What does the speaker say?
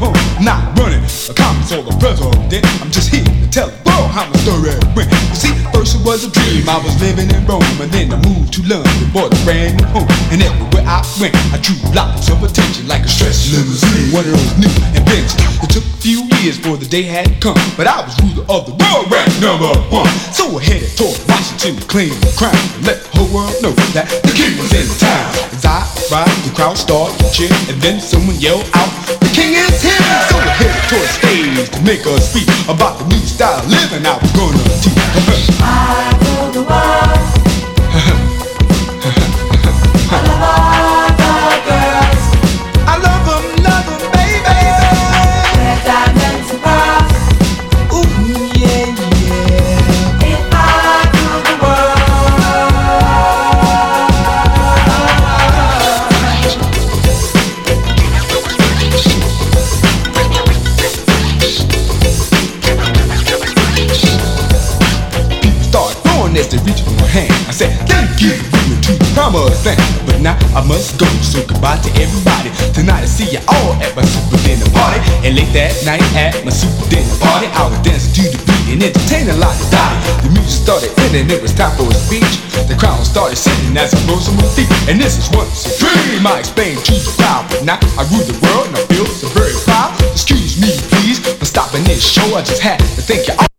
Not running a Congress or the president. I'm just here to tell the world how my story went. You see, first it was a dream. I was living in Rome, and then I moved to London, bought a brand new home. And everywhere I went, I drew lots of attention, like a stretch limousine, one of those new inventions. It took a few years for the day had come, but I was ruler of the world, ranked #1. So I headed toward Washington to claim the crown and let the whole world know that the king was in town. As I arrived, the crowd started to cheer, and then someone yelled out, "The king is here!" So I headed toward the stage to make a speech about the new style of living I was gonna teach. I rule the world. I love all the girls. I love them, baby. Wear diamonds and pearls. Ooh, yeah, yeah. If I rule the world. People started throwing as they reached for my hand. I said, thank you, women, to the promised land. But now I must go, so goodbye to everybody. Tonight I see you all at my super dinner party. And late that night at my super dinner party, I was dancing to the beat and entertaining like a dotty. The music started ending, it was time for a speech. The crowd started singing as I rose on my feet. And this is once a dream, I explained to the crowd. But now I rule the world and I feel so very proud. Excuse me, please, for stopping this show. I just had to thank you all.